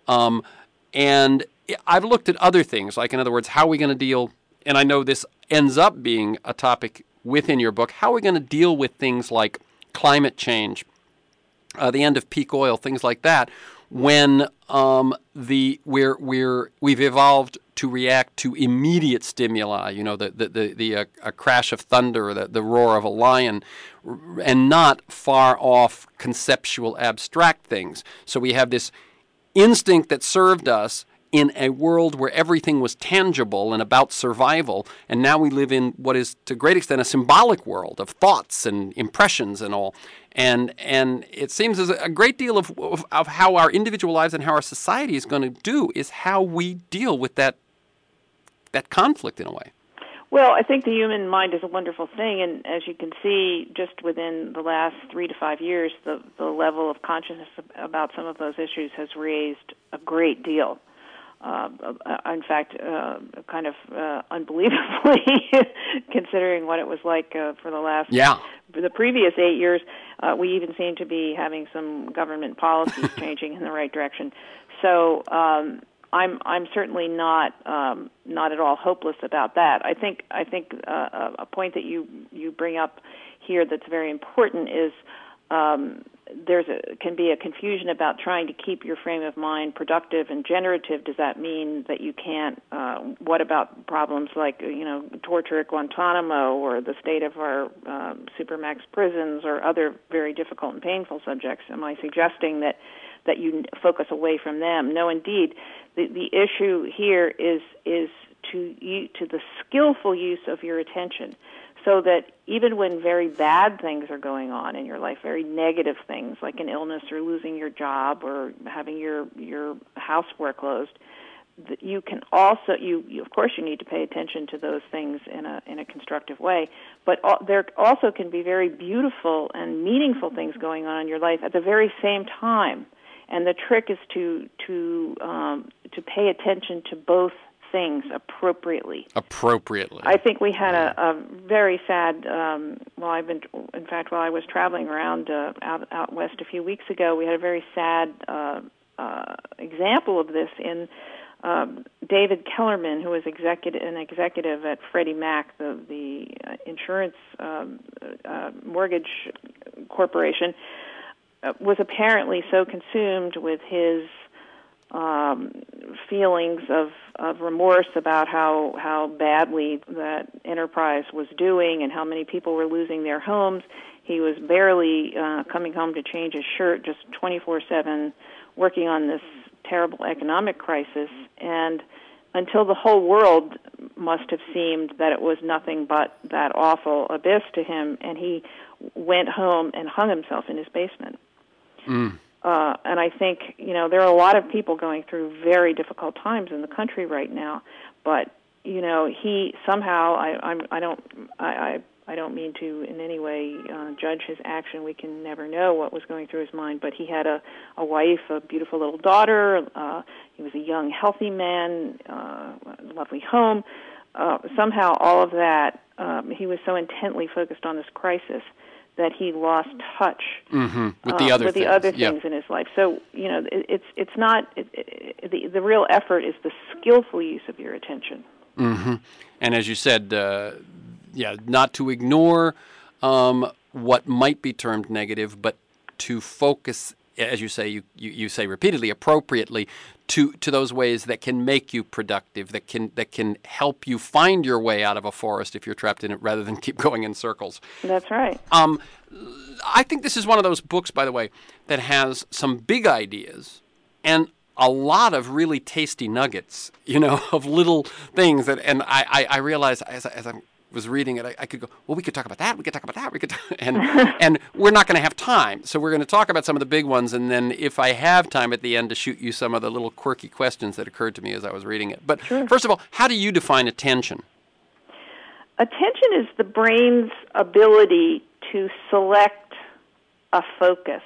And I've looked at other things, like, in other words, how are we going to deal, and I know this ends up being a topic within your book, how are we going to deal with things like climate change, the end of peak oil, things like that, when we've evolved to react to immediate stimuli, you know, the crash of thunder, or the roar of a lion, and not far off conceptual abstract things. So we have this instinct that served us in a world where everything was tangible and about survival, and now we live in what is, to a great extent, a symbolic world of thoughts and impressions and all. And it seems as a great deal of how our individual lives and how our society is going to do is how we deal with that conflict in a way. Well, I think the human mind is a wonderful thing, and as you can see, just within the last 3 to 5 years, the level of consciousness about some of those issues has raised a great deal. In fact, kind of unbelievably, considering what it was like for the previous 8 years, we even seem to be having some government policies changing in the right direction. So I'm certainly not at all hopeless about that. I think a point that you bring up here that's very important is can be a confusion about trying to keep your frame of mind productive and generative. Does that mean that you can't? What about problems like, you know, torture at Guantanamo or the state of our supermax prisons or other very difficult and painful subjects? Am I suggesting that you focus away from them? No, indeed. The issue here is to the skillful use of your attention, so that even when very bad things are going on in your life, very negative things like an illness or losing your job or having your house foreclosed, you can also you of course you need to pay attention to those things in a constructive way. But there also can be very beautiful and meaningful things going on in your life at the very same time. And the trick is to pay attention to both things appropriately. Appropriately. I think we had a very sad, while I was traveling around out west a few weeks ago, we had a very sad example of this in David Kellerman, who was an executive at Freddie Mac, the insurance mortgage corporation, was apparently so consumed with his feelings of remorse about how badly that enterprise was doing and how many people were losing their homes. He was barely coming home to change his shirt, just 24/7 working on this terrible economic crisis, and until the whole world must have seemed that it was nothing but that awful abyss to him, and he went home and hung himself in his basement. And I think, there are a lot of people going through very difficult times in the country right now, but, he somehow, I don't mean to in any way judge his action. We can never know what was going through his mind, but he had a wife, a beautiful little daughter. He was a young, healthy man, a lovely home. Somehow all of that, he was so intently focused on this crisis that he lost touch with the other things in his life. So, it's not, the real effort is the skillful use of your attention. And as you said, not to ignore what might be termed negative, but to focus, as you say, you say repeatedly, appropriately, to those ways that can make you productive, that can help you find your way out of a forest if you're trapped in it, rather than keep going in circles. That's right. I think this is one of those books, by the way, that has some big ideas and a lot of really tasty nuggets, of little things that, and I realized as I was reading it, I could go, well, we could talk about that, we could talk about that, and we're not going to have time, so we're going to talk about some of the big ones, and then if I have time at the end to shoot you some of the little quirky questions that occurred to me as I was reading it. But First of all, how do you define attention? Attention is the brain's ability to select a focus.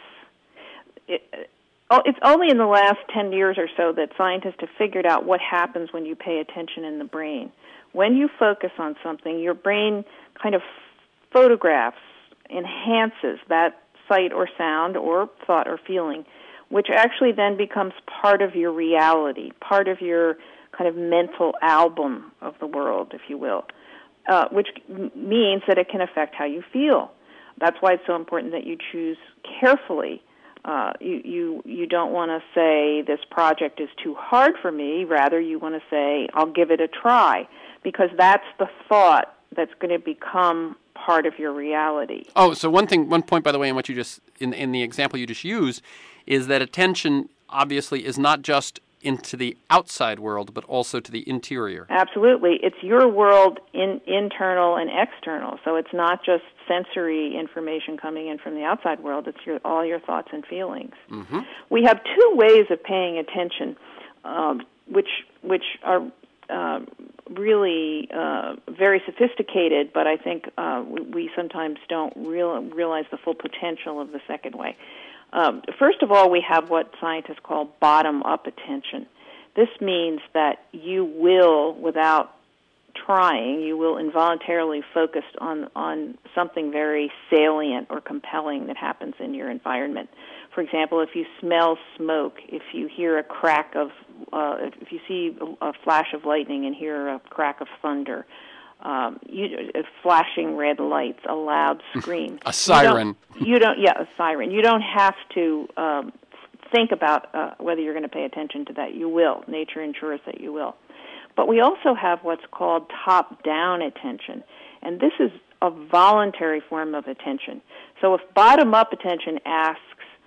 It's only in the last 10 years or so that scientists have figured out what happens when you pay attention in the brain. When you focus on something, your brain kind of photographs, enhances that sight or sound or thought or feeling, which actually then becomes part of your reality, part of your kind of mental album of the world, if you will, which means that it can affect how you feel. That's why it's so important that you choose carefully. You don't want to say, this project is too hard for me. Rather, you want to say, I'll give it a try, because that's the thought that's going to become part of your reality. Oh, so one point, by the way, in what you just, in the example you just used, is that attention obviously is not just into the outside world, but also to the interior. Absolutely. It's your world, internal and external. So it's not just sensory information coming in from the outside world. It's all your thoughts and feelings. Mm-hmm. We have two ways of paying attention, which are really very sophisticated, but I think we sometimes don't realize the full potential of the second way. First of all, we have what scientists call bottom-up attention. This means that you will, without trying, you will involuntarily focus on something very salient or compelling that happens in your environment. For example, if you smell smoke, if you hear a crack of, if you see a flash of lightning and hear a crack of thunder, flashing red lights, a loud scream. A siren. A siren. You don't have to think about whether you're going to pay attention to that. You will. Nature ensures that you will. But we also have what's called top-down attention, and this is a voluntary form of attention. So if bottom-up attention asks,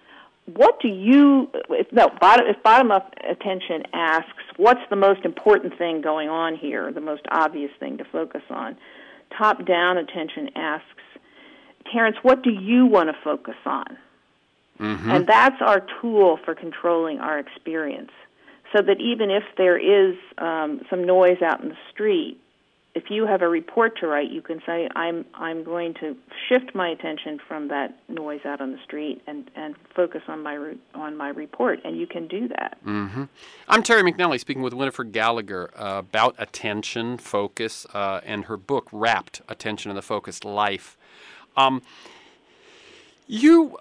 if bottom-up attention asks, what's the most important thing going on here, the most obvious thing to focus on, top-down attention asks, Terence, what do you want to focus on? Mm-hmm. And that's our tool for controlling our experience, so that even if there is some noise out in the street, if you have a report to write, you can say, I'm going to shift my attention from that noise out on the street and focus on my report, and you can do that. Mm-hmm. I'm Terry McNally, speaking with Winifred Gallagher about attention, focus, and her book, Wrapped, Attention and the Focused Life. You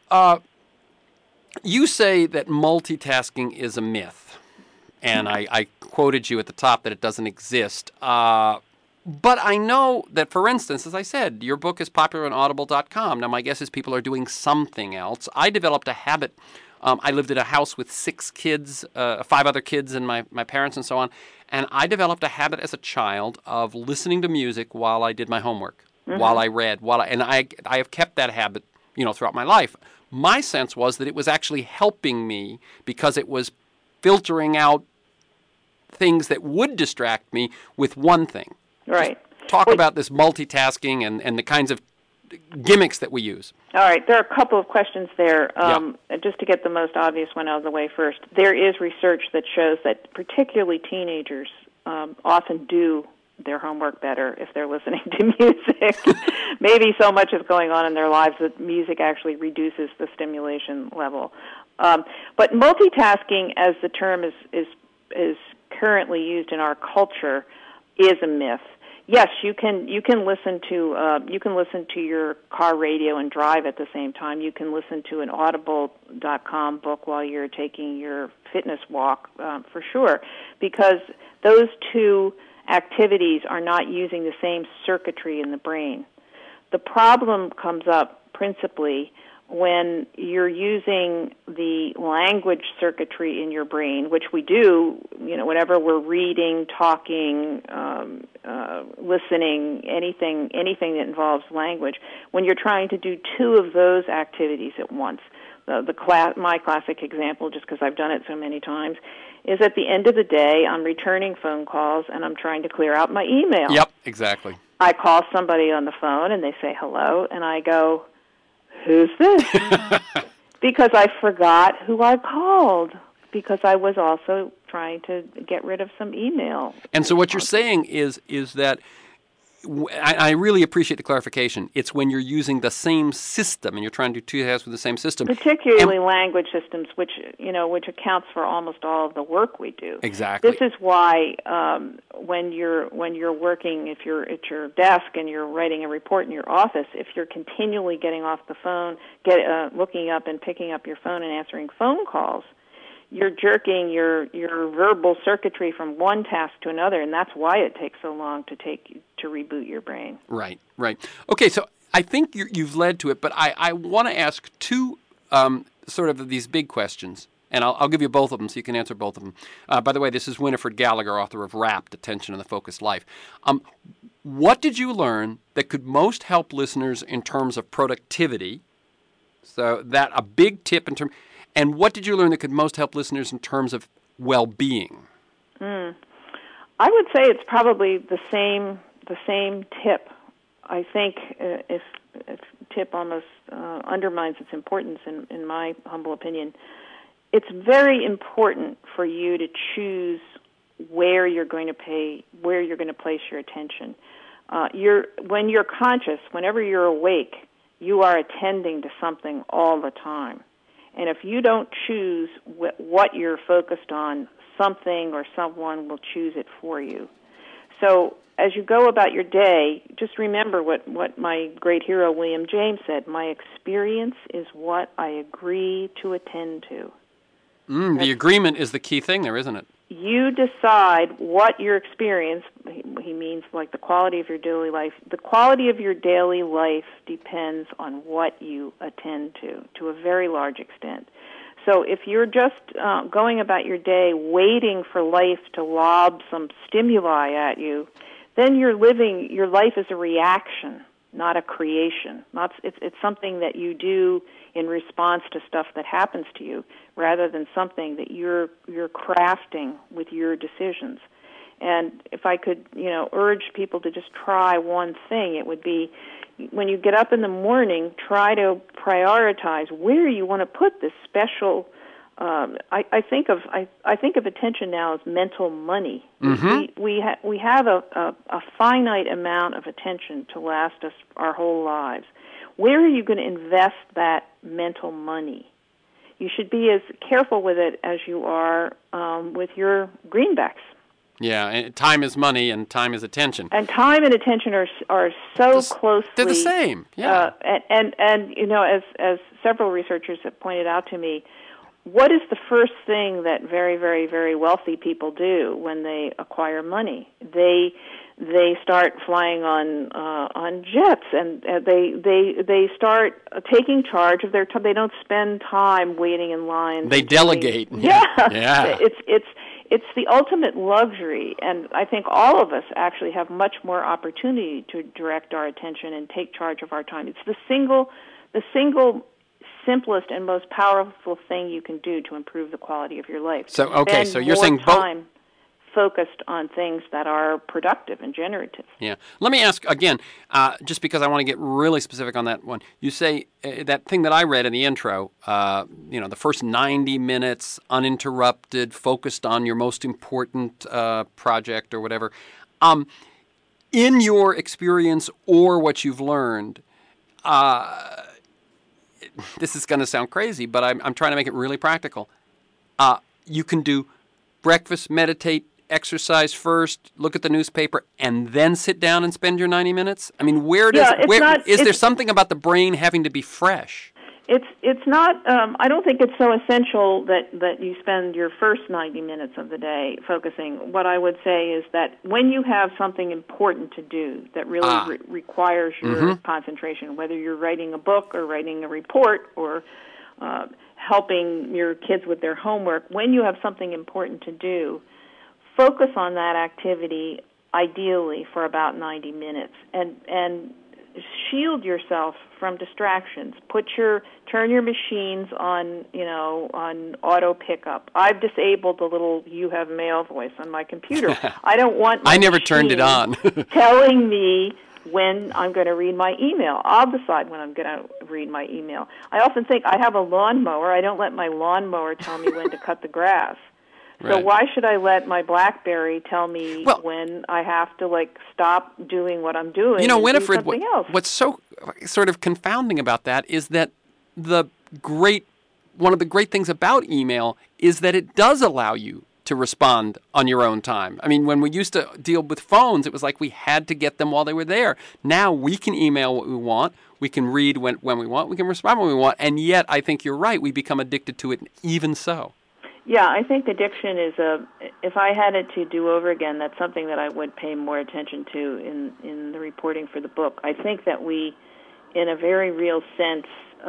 say that multitasking is a myth, and I quoted you at the top that it doesn't exist. But I know that, for instance, as I said, your book is popular on Audible.com. Now, my guess is people are doing something else. I developed a habit. I lived in a house with 6 kids, 5 other kids and my parents and so on. And I developed a habit as a child of listening to music while I did my homework, while I read, and I have kept that habit, throughout my life. My sense was that it was actually helping me because it was filtering out things that would distract me with one thing. Right. Just talk about this multitasking and the kinds of gimmicks that we use. All right. There are a couple of questions there. Just to get the most obvious one out of the way first, there is research that shows that particularly teenagers often do their homework better if they're listening to music. Maybe so much is going on in their lives that music actually reduces the stimulation level. But multitasking, as the term is currently used in our culture, is a myth. Yes, you can listen to your car radio and drive at the same time. You can listen to an Audible.com book while you're taking your fitness walk, for sure, because those two activities are not using the same circuitry in the brain. The problem comes up principally when you're using the language circuitry in your brain, which we do, whenever we're reading, talking, listening, anything that involves language, when you're trying to do 2 of those activities at once. My classic example, just because I've done it so many times, is at the end of the day, I'm returning phone calls and I'm trying to clear out my email. Yep, exactly. I call somebody on the phone and they say hello, and I go, who's this? Because I forgot who I called, because I was also trying to get rid of some email. And so what you're saying is that, I really appreciate the clarification. It's when you're using the same system and you're trying to do 2 tasks with the same system. Particularly language systems, which accounts for almost all of the work we do. Exactly. This is why when you're working, if you're at your desk and you're writing a report in your office, if you're continually getting off the phone, looking up and picking up your phone and answering phone calls, you're jerking your verbal circuitry from one task to another, and that's why it takes so long to reboot your brain. Right. Okay, so I think you've led to it, but I want to ask 2 sort of these big questions, and I'll give you both of them so you can answer both of them. By the way, this is Winifred Gallagher, author of Wrapped, Attention and the Focused Life. What did you learn that could most help listeners in terms of productivity? So that a big tip in terms... And what did you learn that could most help listeners in terms of well-being? I would say it's probably the same tip. I think if tip almost undermines its importance in my humble opinion, it's very important for you to choose where you're going to place your attention. When you're conscious, whenever you're awake, you are attending to something all the time. And if you don't choose what you're focused on, something or someone will choose it for you. So as you go about your day, just remember what my great hero William James said, my experience is what I agree to attend to. The agreement is the key thing there, isn't it? You decide what your experience, he means like the quality of your daily life. The quality of your daily life depends on what you attend to a very large extent. So if you're just going about your day waiting for life to lob some stimuli at you, then your life is a reaction, not a creation. It's something that you do in response to stuff that happens to you, rather than something that you're crafting with your decisions. And if I could, urge people to just try one thing, it would be when you get up in the morning, try to prioritize where you want to put this special I think of attention now as mental money. Mm-hmm. We have a finite amount of attention to last us our whole lives. Where are you going to invest that mental money? You should be as careful with it as you are with your greenbacks. Yeah, and time is money, and time is attention. And time and attention are so closely. They're the same. Yeah. And you know, as several researchers have pointed out to me, what is the first thing that very, very, very wealthy people do when they acquire money? They start flying on jets, and they start taking charge of their time. They don't spend time waiting in line. They delegate. Yeah. Yeah. It's the ultimate luxury, and I think all of us actually have much more opportunity to direct our attention and take charge of our time. It's the single simplest and most powerful thing you can do to improve the quality of your life. So okay, so you're saying both time focused on things that are productive and generative. Yeah. Let me ask again, just because I want to get really specific on that one. You say that thing that I read in the intro, the first 90 minutes, uninterrupted, focused on your most important project or whatever. In your experience or what you've learned, this is going to sound crazy, but I'm trying to make it really practical. You can do breakfast, meditate, exercise first, look at the newspaper, and then sit down and spend your 90 minutes? I mean, is there something about the brain having to be fresh? It's not. I don't think it's so essential that you spend your first 90 minutes of the day focusing. What I would say is that when you have something important to do that really requires your concentration, whether you're writing a book or writing a report or helping your kids with their homework, when you have something important to do, focus on that activity ideally for about 90 minutes and shield yourself from distractions. Turn your machines on auto pickup. I've disabled the little "you have mail" voice on my computer. I don't want my I never turned it on. telling me when I'm going to read my email. I'll decide when I'm going to read my email. I often think I have a lawnmower. I don't let my lawnmower tell me when to cut the grass. So why should I let my BlackBerry tell me when I have to stop doing what I'm doing? Winifred, do something else? What's so sort of confounding about that is that one of the great things about email is that it does allow you to respond on your own time. I mean, when we used to deal with phones, it was like we had to get them while they were there. Now we can email what we want. We can read when we want. We can respond when we want. And yet, I think you're right. We become addicted to it even so. Yeah, I think addiction is if I had it to do over again, that's something that I would pay more attention to in the reporting for the book. I think that we, in a very real sense,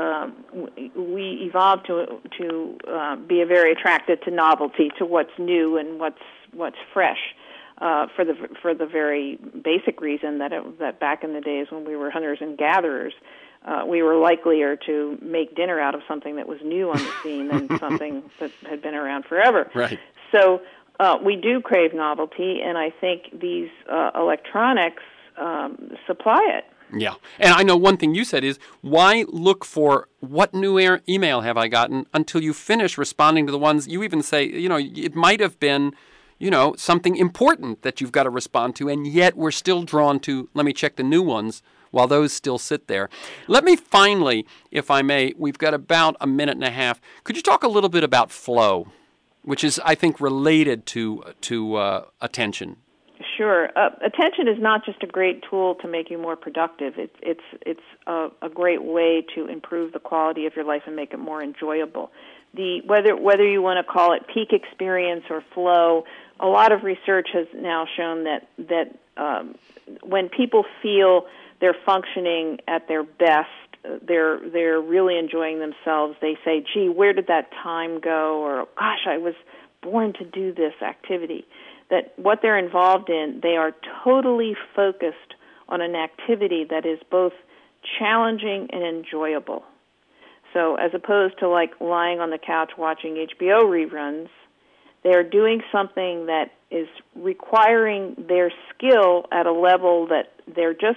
we evolved to be very attracted to novelty, to what's new and what's fresh, for the very basic reason that back in the days when we were hunters and gatherers, we were likelier to make dinner out of something that was new on the scene than something that had been around forever. Right. So we do crave novelty, and I think these electronics supply it. Yeah. And I know one thing you said is, why look for what new email have I gotten until you finish responding to the ones you even say, it might have been, something important that you've got to respond to, and yet we're still drawn to, let me check the new ones while those still sit there. Let me finally, if I may, we've got about a minute and a half. Could you talk a little bit about flow, which is, I think, related to attention? Sure. Attention is not just a great tool to make you more productive. It's a great way to improve the quality of your life and make it more enjoyable. Whether you want to call it peak experience or flow, a lot of research has now shown that when people feel they're functioning at their best, they're really enjoying themselves. They say, "Gee, where did that time go?" Or, "Gosh, I was born to do this activity." That what they're involved in, they are totally focused on an activity that is both challenging and enjoyable. So as opposed to lying on the couch watching HBO reruns, they're doing something that is requiring their skill at a level that they're just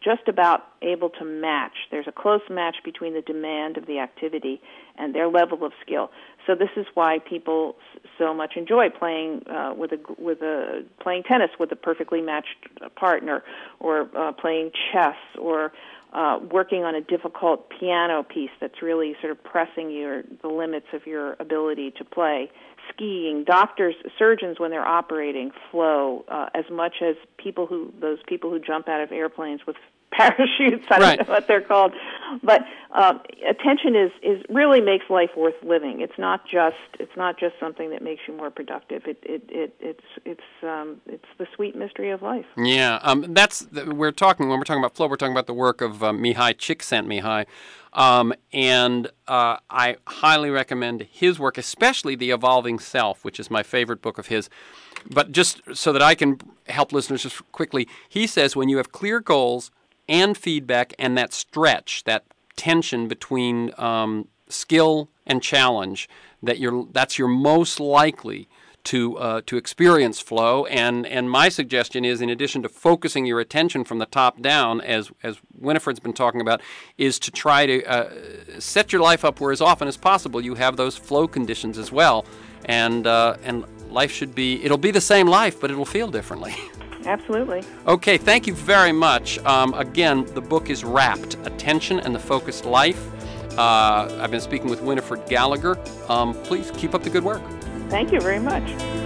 just about able to match. There's a close match between the demand of the activity and their level of skill. So this is why people so much enjoy playing playing tennis with a perfectly matched partner, or playing chess, or working on a difficult piano piece that's really sort of pressing the limits of your ability to play. Skiing, doctors, surgeons, when they're operating, flow as much as those people who jump out of airplanes with parachutes. I don't know what they're called, but attention is really makes life worth living. It's not just something that makes you more productive. It's the sweet mystery of life. Yeah, when we're talking about flow, we're talking about the work of Mihai Csikszentmihalyi. And I highly recommend his work, especially The Evolving Self, which is my favorite book of his. But just so that I can help listeners just quickly, he says when you have clear goals and feedback and that stretch, that tension between skill and challenge, that's your most likely to experience flow. And my suggestion is, in addition to focusing your attention from the top down, as Winifred's been talking about, is to try to set your life up where as often as possible you have those flow conditions as well. And life it'll be the same life, but it'll feel differently. Absolutely. Okay, thank you very much. Again, the book is Wrapped: Attention and the Focused Life. I've been speaking with Winifred Gallagher. Please keep up the good work. Thank you very much.